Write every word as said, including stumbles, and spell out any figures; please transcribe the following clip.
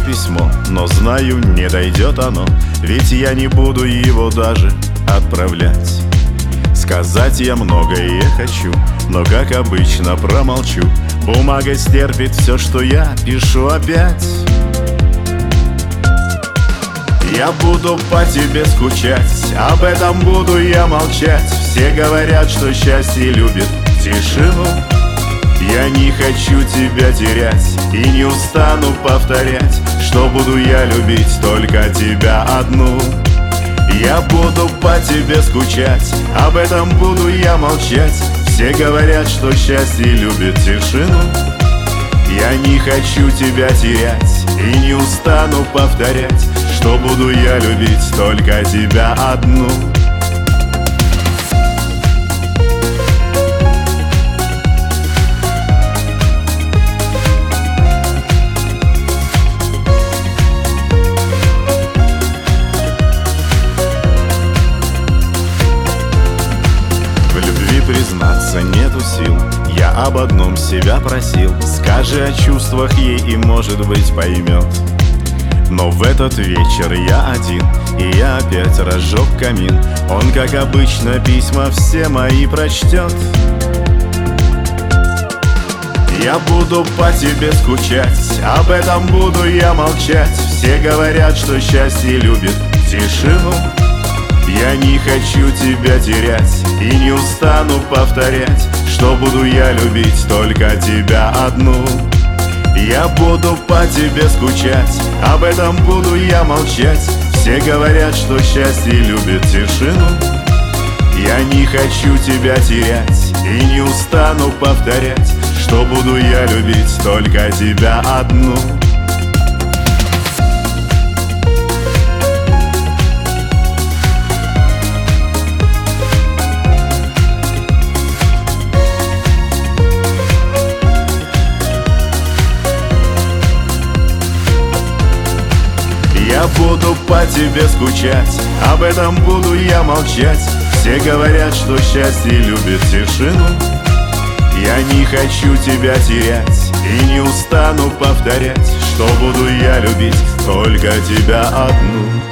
письмо, но знаю, не дойдет оно, ведь я не буду его даже отправлять. Сказать я многое хочу, но, как обычно, промолчу. Бумага стерпит все, что я пишу опять. Я буду по тебе скучать, об этом буду я молчать. Все говорят, что счастье любит тишину. Я не хочу тебя терять и не устану повторять, что буду я любить только тебя одну. Я буду по тебе скучать, об этом буду я молчать. Все говорят, что счастье любит тишину. Я не хочу тебя терять и не устану повторять, что буду я любить только тебя одну. Признаться, нету сил, я об одном себя просил. Скажи о чувствах ей и, может быть, поймет. Но в этот вечер я один, и я опять разжег камин. Он, как обычно, письма все мои прочтет. Я буду по тебе скучать, об этом буду я молчать. Все говорят, что счастье любит тишину. Я не хочу тебя терять и не устану повторять, что буду я любить только тебя одну. Я буду по тебе скучать, об этом буду я молчать. Все говорят, что счастье любит тишину. Я не хочу тебя терять и не устану повторять, что буду я любить только тебя одну. Я буду по тебе скучать, об этом буду я молчать. Все говорят, что счастье любит тишину. Я не хочу тебя терять и не устану повторять, что буду я любить только тебя одну.